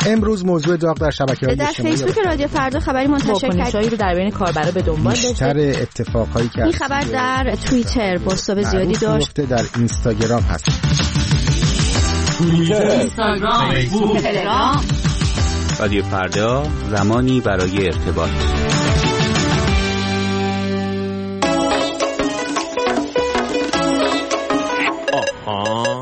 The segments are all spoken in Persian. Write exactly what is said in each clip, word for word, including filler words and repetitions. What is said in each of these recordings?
امروز موضوع داغ در شبکه‌های در فیسبوک رادیو فردا خبری منتشر کردیم رو در بین کاربرا به دنبال داشت. بیشتر اتفاقایی که این خبر در توییتر پست زیادی داشت. در اینستاگرام هست. توییتر، اینستاگرام، فیسبوک، تلگرام. رادیو فردا، زمانی برای ارتباط. آها.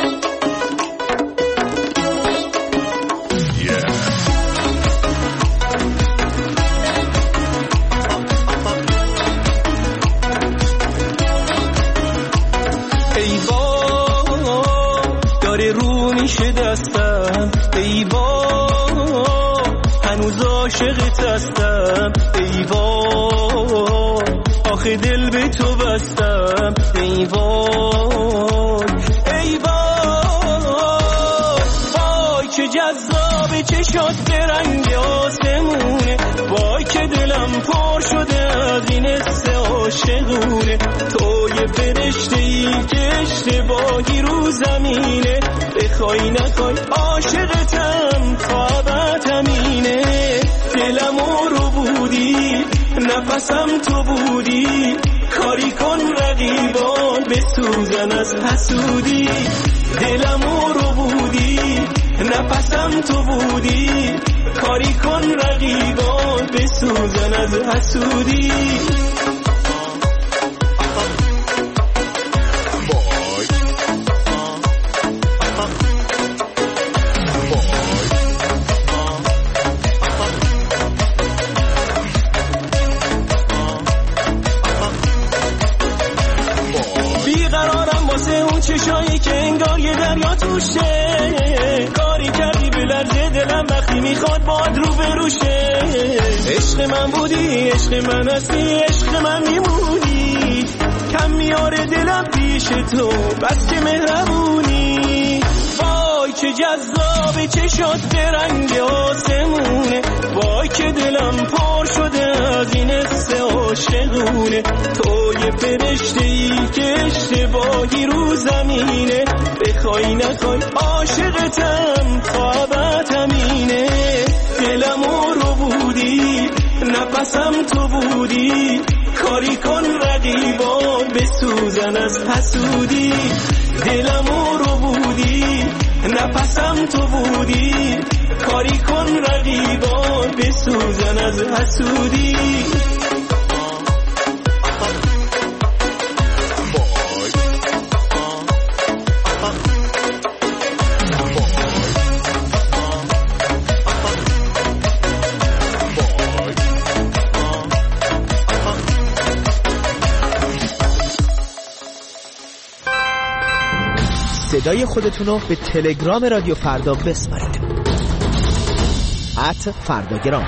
ای با داره رو میشه دستم، ای با هنوز عاشقت هستم، ای با آخه دل به تو بستم، ای وای ای وای وای که جذاب چشات به رنگ آسمونه، وای که دلم پر شده از این حس عاشقونه، تو یه فرشته ای که اشتباهی رو زمینه، بخوای نخوای عاشقتم تا ابد همینه، دلمو رو بودی نفسم تو بودی، کاری کن رقیبان بسوزن از حسودی، دلمو رو بودی نفسم تو بودی، کاری کن رقیبان بسوزن از حسودی. چشایی که انگار یه دریا توشه، کاری کردی به لرزه دلم وقتی میخواد باد رو بروشه، عشق من بودی عشق من هستی عشق من میمونی، کم میاره دلم پیش تو بس که مهربونی، وای که جذاب چشات به رنگ آسمونه، وای که دلم پر شده از این حس عاشقونه، تو یه فرشته ای که اشتباهی رو زمینه، بخوای نخوای عاشقتم تا ابد همینه، دلمو رو بودی نفسم تو بودی، کاری کن رقیبان بسوزن از حسودی، دلمو رو بودی نفسم تو بودی، کاری کن رقیبان بسوزن از حسودی. صدای خودتون رو به تلگرام رادیو فردا بسپارید. ات فرداگرام.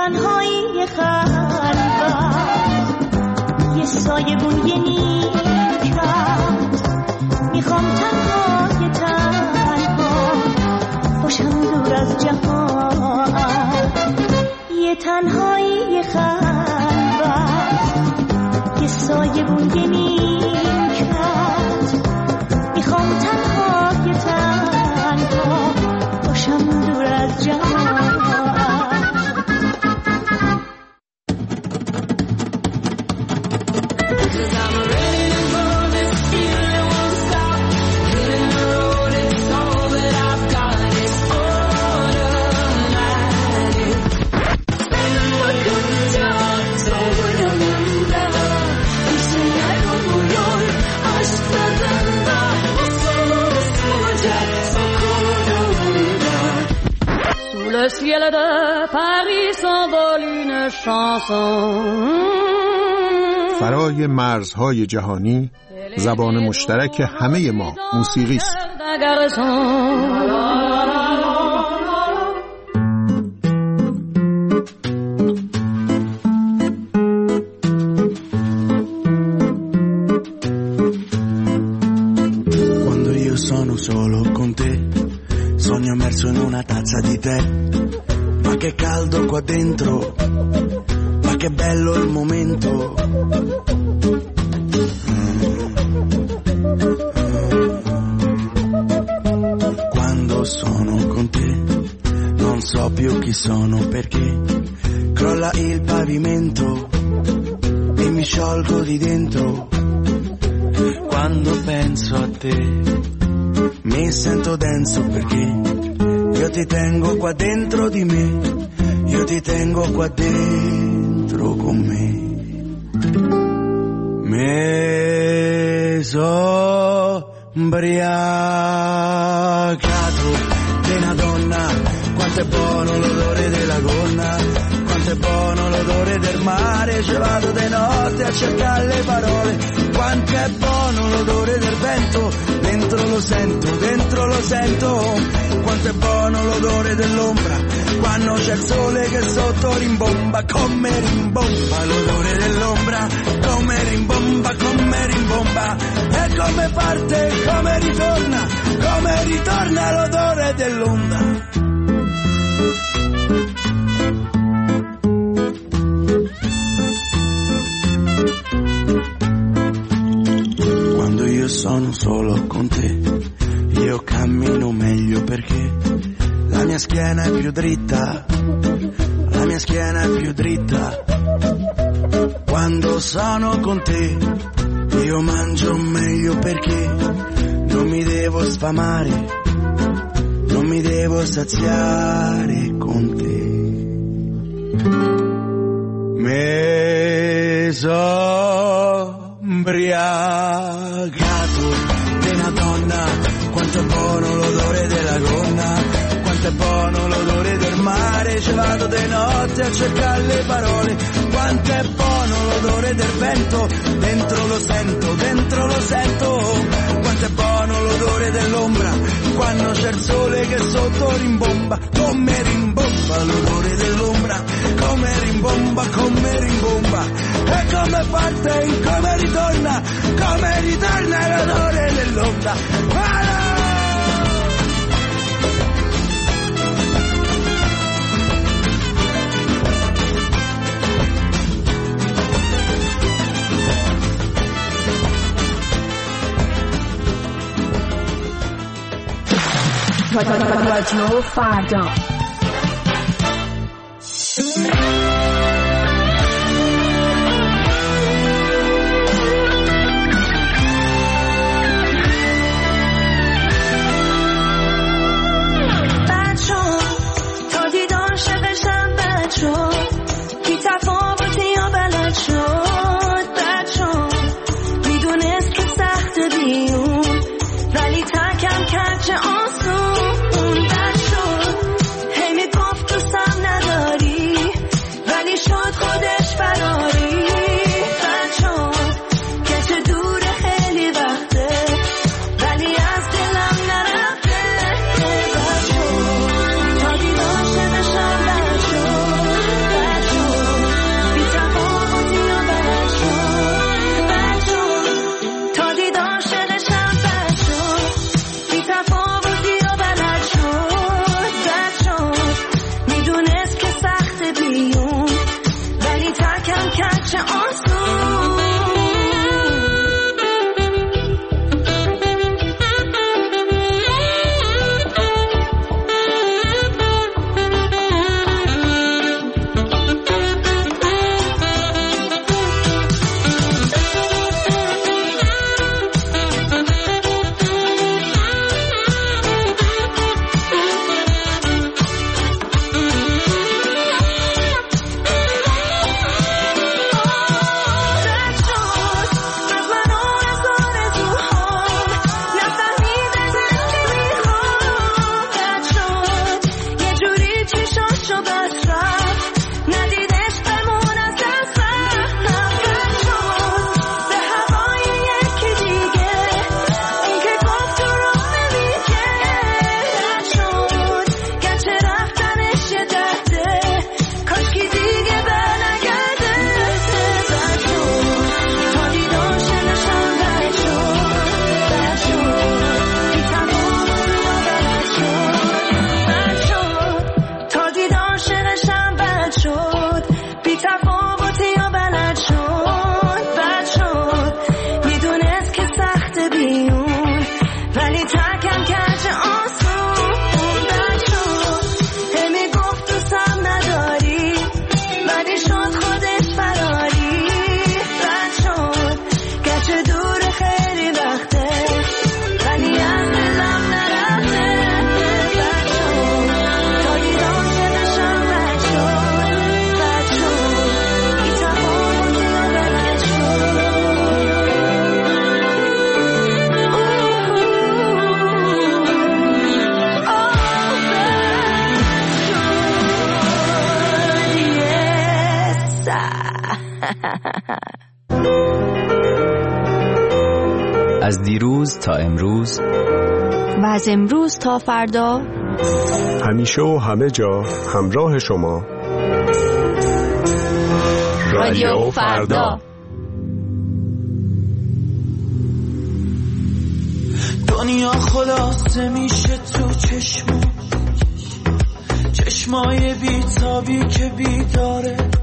تنهایی خلوت یه سایه بون یه نیمکت میخوام تنهای تنها باشم دور از جهان یه تنهایی خلوت یه سایه بون یه نیمکت میخوام تنهای تنها باشم دور از جهان Le ciel de Paris s'envole une chanson. فرای مرزهای جهانی زبان مشترک همه ما موسیقی است. Quando io sono solo con te sogno immerso in una tazza di tè, ma che caldo qua dentro, ma che bello il momento. Quando sono con te non so più chi sono perché crolla il pavimento e mi sciolgo di dentro. Quando penso a te mi sento denso perché io ti tengo qua dentro di me, io ti tengo qua dentro con me. Me so ubriacato di una donna, quanto è buono l'odore della gonna, quanto è buono l'odore del mare, ci vado di notte a cercare le parole, quanto è buono l'odore del vento, dentro lo sento, dentro lo sento, quanto è buono l'odore dell'ombra, quando c'è il sole che sotto rimbomba, come rimbomba l'odore dell'ombra, come rimbomba, come rimbomba, e come parte, come ritorna, come ritorna l'odore dell'onda. Quando io sono solo con te, io cammino meglio perché la mia schiena è più dritta, la mia schiena è più dritta. Quando sono con te, io mangio meglio perché non mi devo sfamare, non mi devo saziare con te. Me so ubriacato di una donna, quanto è buono l'odore della gonna, quanto è buono l'odore del mare, ci vado di notte a cercare le parole, quanto è buono l'odore del vento, dentro lo sento, dentro lo sento, quanto è buono l'odore dell'ombra, quando c'è il sole che sotto rimbomba, come rimbomba l'odore dell'ombra, come rimbomba, come rimbomba, e come parte, come ritorna, come ritorna l'odore dell'onda. Ah! رادیو فردا از دیروز تا امروز و از امروز تا فردا، همیشه و همه جا همراه شما. رادیو فردا. دنیا خلاصه میشه تو چشم چشمای بیتابی که بیداره،